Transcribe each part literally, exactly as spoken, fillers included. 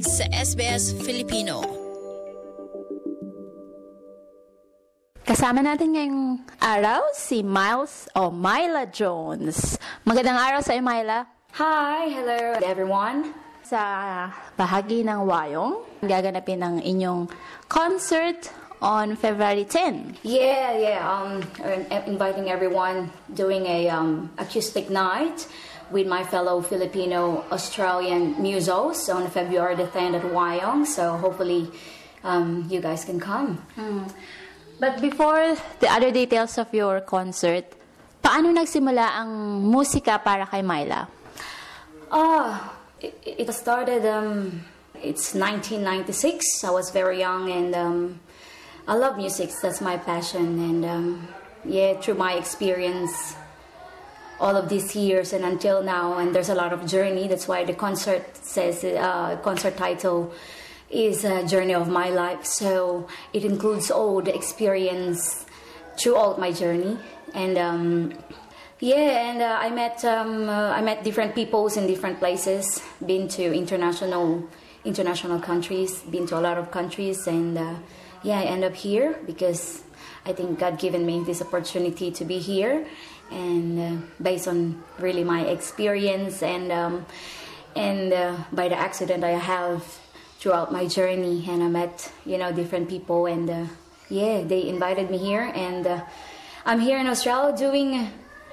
pakikinig sa S B S Filipino. Kasama natin ngayong araw si Miles o Myla Jones. Magandang araw sa iyo, Myla. Hi, hello everyone. Sa bahagi ng Wayong, gaganapin ang inyong concert on February tenth. Yeah, yeah. Um, I'm inviting everyone doing a um, acoustic night with my fellow Filipino Australian musos on February the tenth at Wyong. So hopefully um, you guys can come. Mm. But before the other details of your concert, paano nagsimula ang musika para kay Myla? Ah, it, it started. Um, it's nineteen ninety-six. I was very young, and um, I love music. That's my passion, and um, yeah, through my experience, all of these years and until now, and there's a lot of journey. That's why the concert says uh, concert title is a journey of my life. So it includes all the experience throughout my journey, and um, yeah, and uh, I met um, uh, I met different peoples in different places. Been to international international countries. Been to a lot of countries, and uh, yeah, I end up here because I think God given me this opportunity to be here, and uh, based on really my experience and um, and uh, by the accident I have throughout my journey, and I met, you know, different people, and uh, yeah, they invited me here, and uh, I'm here in Australia doing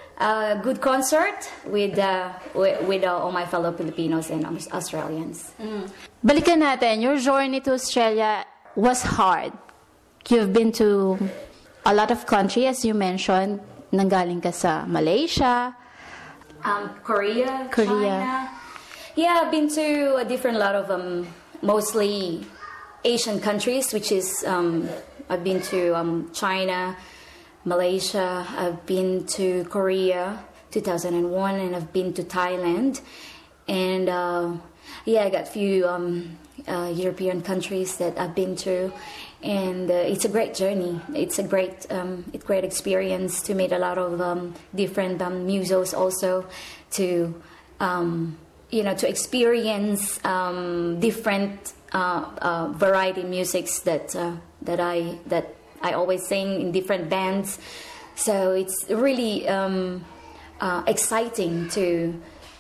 a good concert with uh, with, with uh, all my fellow Filipinos and Australians. Mm. Balikan natin, your journey to Australia was hard. You've been to a lot of countries, as you mentioned. Nanggaling ka sa Malaysia, um, Korea, Korea. China. Yeah, I've been to a different lot of um. mostly Asian countries, which is um, I've been to um, China, Malaysia, I've been to Korea two thousand one, and I've been to Thailand, and uh, yeah, I got a few um, uh, European countries that I've been to, and uh, it's a great journey. It's a great um, it's great experience to meet a lot of um, different um, musos, also to um, you know, to experience um, different uh, uh, variety musics that uh, that I that I always sing in different bands. So it's really um, uh, exciting to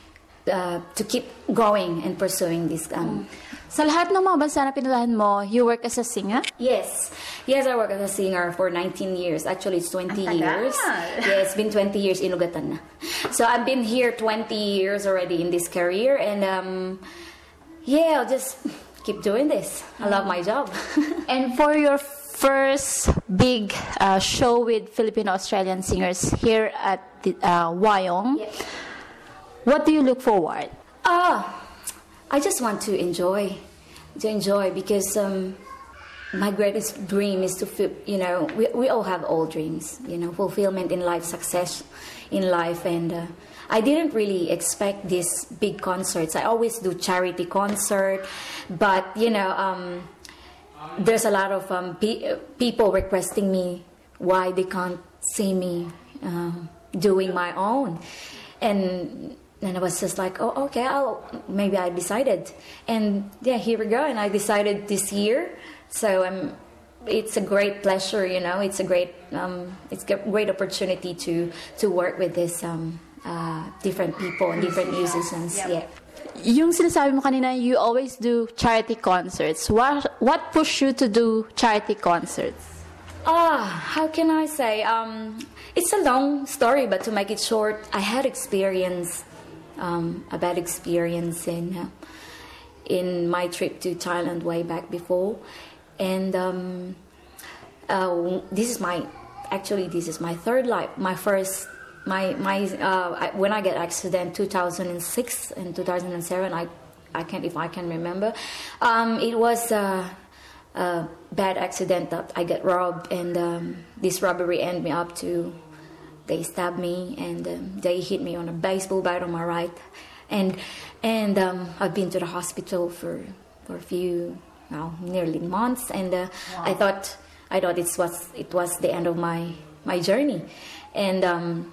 uh, to keep going and pursuing this. Um, Sa lahat ng mga bansa na pinuntahan mo, you work as a singer? Yes. Yes, I work as a singer for nineteen years. Actually, it's twenty Ang tagal. years. Yeah, it's been twenty years. Inugatan na. So I've been here twenty years already in this career. And um, yeah, I'll just keep doing this. I love my job. And for your first big uh, show with Filipino-Australian singers here at the, uh, Wyong, Yeah. what do you look forward? Ah, I just want to enjoy, to enjoy because um, my greatest dream is to, feel, you know, we we all have all dreams, you know, fulfillment in life, success in life, and uh, I didn't really expect these big concerts. I always do charity concert, but you know, um, there's a lot of um, pe- people requesting me why they can't see me uh, doing my own, and. And I was just like, oh, okay, I'll, maybe I decided. And yeah, here we go. And I decided this year. So um, it's a great pleasure, you know. It's a great, um, it's a great opportunity to to work with this um, uh, different people and different musicians. Yeah. Yung sinasabi mo kanina, you always do charity concerts. What what pushed you to do charity concerts? Ah, how can I say? Um, it's a long story, but to make it short, I had experience. Um, a bad experience in uh, in my trip to Thailand way back before, and um, uh, this is my actually this is my third life. My first my my uh, I, when I get accident two thousand six and two thousand seven. I I can't if I can remember. Um, it was a, a bad accident that I get robbed, and um, this robbery ended me up to. They stabbed me, and um, they hit me on a baseball bat on my right, and and um, I've been to the hospital for for a few, well, nearly months, and uh, wow. I thought I thought it was it was the end of my my journey, and um,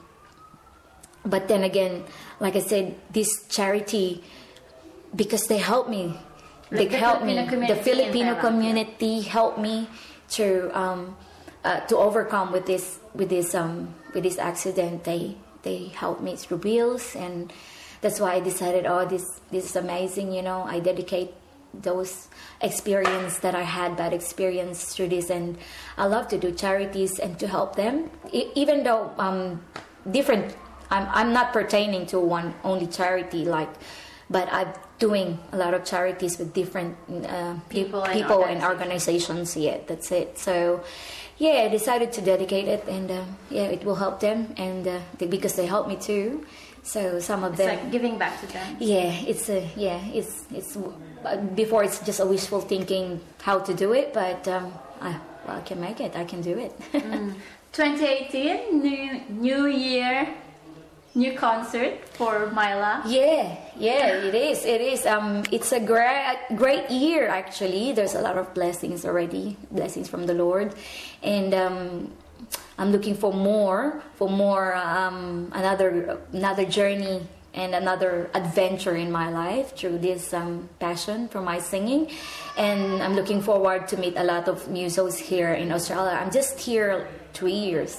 but then again, like I said, this charity, because they helped me Like they the helped me. Filipino The community Filipino in Thailand, community helped me to um, uh, to overcome with this with this um, with this accident. They they helped me through bills, and that's why I decided, oh, this this is amazing. You know, I dedicate those experience that I had, bad experience, through this, and I love to do charities and to help them. E- even though um, different, I'm I'm not pertaining to one only charity, like, but I'm doing a lot of charities with different uh, People and people and organizations. Yeah, that's it. So, yeah, I decided to dedicate it, and uh, yeah, it will help them, and uh, they, because they help me too. So some of It's them, like giving back to them. yeah, it's a yeah, it's it's uh, before it's just a wishful thinking how to do it, but um, I, well, I can make it. I can do it. Mm. twenty eighteen, new new year, new concert for Myla. Yeah, yeah, it is. It is. Um, it's a great, great year actually. There's a lot of blessings already, blessings from the Lord, and um, I'm looking for more, for more, um, another, another journey and another adventure in my life through this um, passion for my singing, and I'm looking forward to meet a lot of musos here in Australia. I'm just here three years.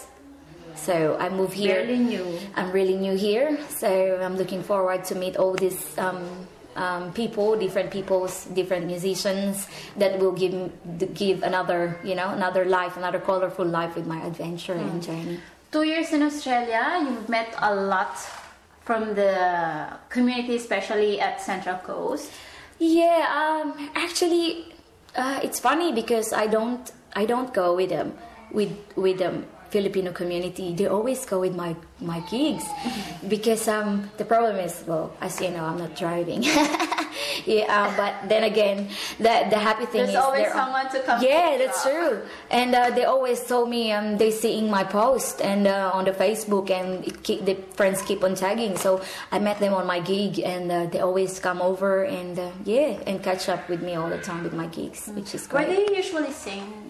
So I moved here. Really new. I'm really new here, so I'm looking forward to meet all these um, um, people, different peoples, different musicians that will give give another, you know, another life, another colorful life with my adventure mm. and journey. Two years in Australia, you've met a lot from the community, especially at Central Coast. Yeah, um, actually, uh, it's funny because I don't I don't go with them with with them. Filipino community, they always go with my my gigs because um the problem is, well, as you know, I'm not driving. yeah, um, but then again, the the happy thing There's is always they're- someone to come. Yeah, pick you that's up. true. And uh, they always told me um, they seeing my post and uh, on the Facebook, and it keep, the friends keep on tagging. So I met them on my gig, and uh, they always come over and uh, yeah, and catch up with me all the time with my gigs, which is Where great. do you usually sing?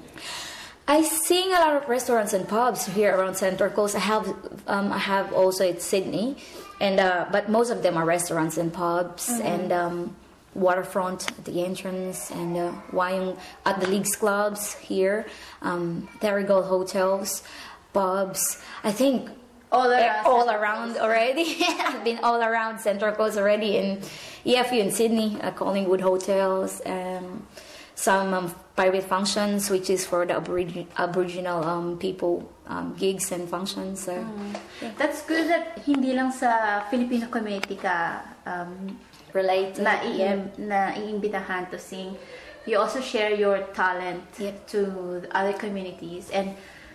I sing a lot of restaurants and pubs here around Central Coast. I have, um, I have also at Sydney, and uh, but most of them are restaurants and pubs mm-hmm. and um, waterfront at the entrance, and uh, Wyong at the Leagues clubs here, um, Terrigal hotels, pubs. I think All around. all around already. I've been all around Central Coast already, and yeah, a few in Sydney, uh, Collingwood hotels, um, some um, private functions, which is for the Aborig- Aboriginal um, people, um, gigs and functions. So Mm. That's good that hindi lang sa Filipino community ka um, related. na, yeah. na iimbitahan to sing. You also share your talent Yep. to other communities, and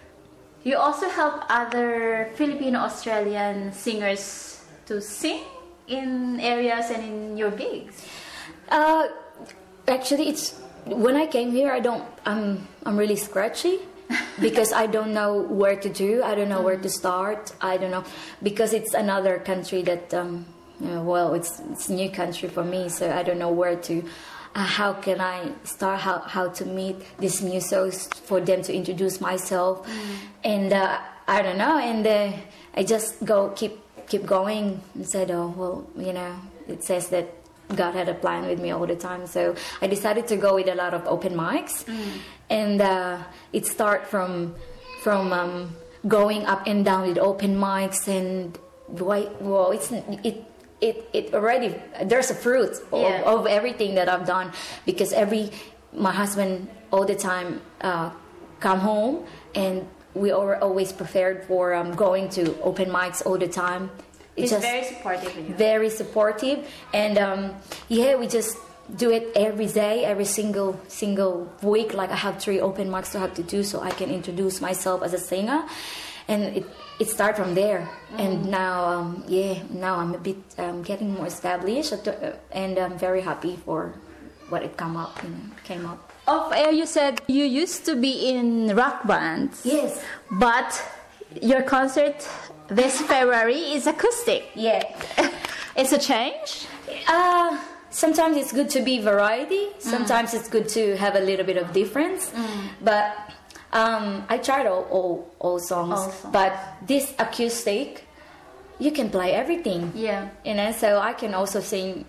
you also help other Filipino-Australian singers to sing in areas and in your gigs. Uh, actually, it's when I came here. I don't. I'm. I'm really scratchy because I don't know where to do. I don't know where to start. I don't know because it's another country that. Um, you know, well, it's it's a new country for me, so I don't know where to. Uh, how can I start? How how to meet these musos for them to introduce myself, mm. and uh, I don't know. And uh, I just go keep keep going and said, oh well, you know, it says that God had a plan with me all the time, so I decided to go with a lot of open mics, mm. and uh, it start from from um, going up and down with open mics, and why, well, it's it it it already there's a fruit Yeah. of, of everything that I've done, because every my husband all the time uh, come home, and we are always prepared for um, going to open mics all the time. He's It's just very supportive of you. very supportive, and um, yeah, we just do it every day, every single single week. Like I have three open mics to have to do, so I can introduce myself as a singer, and it it start from there. Mm-hmm. And now, um, yeah, now I'm a bit um, getting more established, and I'm very happy for what it come up, you know, came up. Off air, you said you used to be in rock bands. Yes. But your concert this February is acoustic. Yeah. It's a change? Uh, sometimes it's good to be variety. Sometimes mm. it's good to have a little bit of difference. Mm. But um, I tried all, all, all, songs, all songs. But this acoustic, you can play everything. Yeah. You know, so I can also sing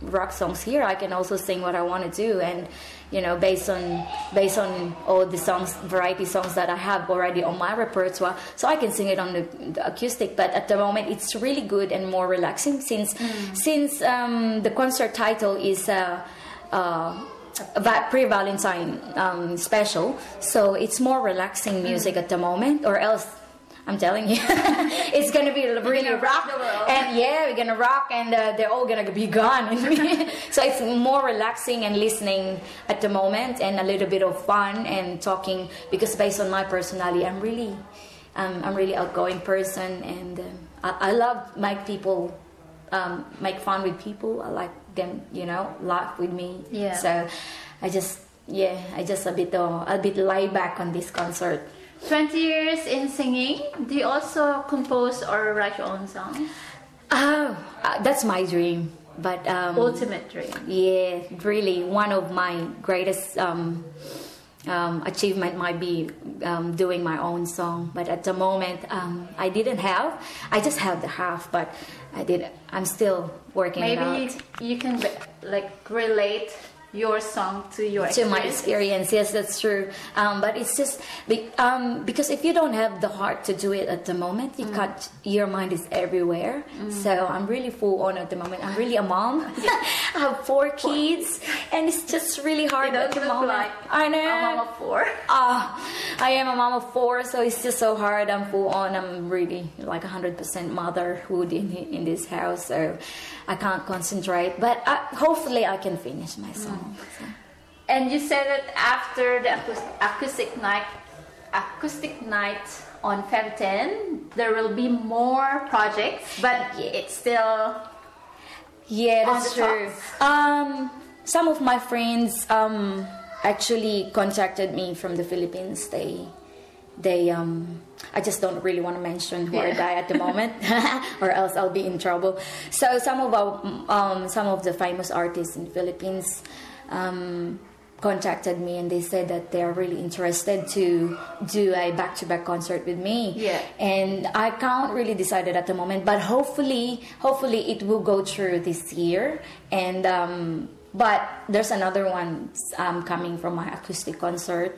rock songs here, I can also sing what I want to do, and you know, based on based on all the songs, variety songs that I have already on my repertoire, so I can sing it on the, the acoustic. But at the moment, it's really good and more relaxing since mm. since um, the concert title is uh, uh, a pre-Valentine um, special, so it's more relaxing music mm. at the moment, or else. I'm telling you, it's gonna be really rock, rock and yeah, we're gonna rock, and uh, they're all gonna be gone. So it's more relaxing and listening at the moment, and a little bit of fun and talking, because based on my personality, I'm really, um, I'm really outgoing person, and um, I, I love make people, um, make fun with people. I like them, you know, laugh with me. Yeah. So I just, yeah, I just a bit, uh, a bit laid back on this concert. twenty years in singing, do you also compose or write your own songs? Oh, uh, that's my dream. But um, ultimate dream. Yeah, really, one of my greatest um, um, achievement might be um, doing my own song. But at the moment, um, I didn't have. I just have the half, but I did. I'm still working Maybe it out. Maybe you can like relate your song to your to experience. my experience. Yes, that's true. Um, but it's just be, um, because if you don't have the heart to do it at the moment, you mm. cut your mind is everywhere. Mm. So I'm really full on at the moment. I'm really a mom. I have four kids, and it's just really hard at the moment. Like I know. A mom of four. Uh, I am a mom of four, so it's just so hard. I'm full on. I'm really like one hundred percent motherhood in in this house, so I can't concentrate. But I, hopefully, I can finish my song. Mm. So. And you said that after the acoustic night, acoustic night on February tenth, there will be more projects, but yeah. it's still yeah, that's true. Um, some of my friends um, actually contacted me from the Philippines. They, they, um, I just don't really want to mention who yeah. I die at the moment, or else I'll be in trouble. So some of our, um, some of the famous artists in the Philippines. Um, contacted me, and they said that they are really interested to do a back-to-back concert with me. Yeah. And I can't really decide it at the moment, but hopefully, hopefully it will go through this year. And um, but there's another one um, coming from my acoustic concert.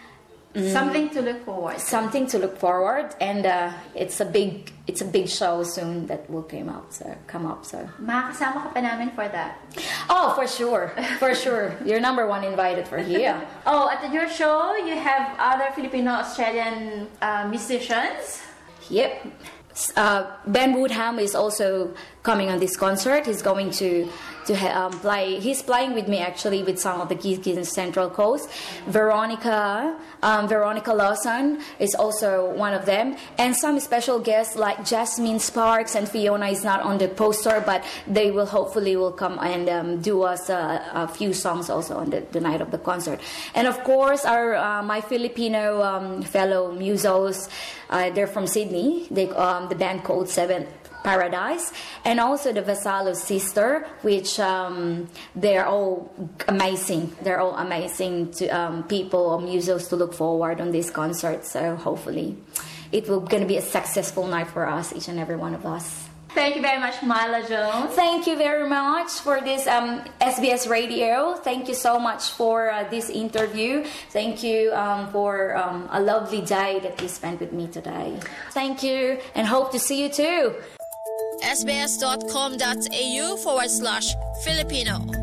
Mm. Something to look forward. Something to look forward, and uh, it's a big, it's a big show soon that will come up. So come up. So. Makakasama ka pa namin for that. Oh, for sure, for sure. You're number one invited for here. Oh, at your show, you have other Filipino-Australian uh, musicians. Yep. Uh, Ben Woodham is also coming on this concert. He's going to to um, play. He's playing with me actually with some of the kids in Central Coast. Veronica, um, Veronica Lawson is also one of them, and some special guests like Jasmine Sparks and Fiona is not on the poster, but they will hopefully will come and um, do us a, a few songs also on the, the night of the concert. And of course, our uh, my Filipino um, fellow musos, uh, they're from Sydney. They um, the band called Seventh Paradise, and also the Vassallo Sister, which um, they're all amazing. They're all amazing to um, people or musos to look forward on this concert. So hopefully, it will going to be a successful night for us, each and every one of us. Thank you very much, Myla Jones. Thank you very much for this um, S B S Radio. Thank you so much for uh, this interview. Thank you um, for um, a lovely day that you spent with me today. Thank you, and hope to see you too. sbs.com.au forward slash Filipino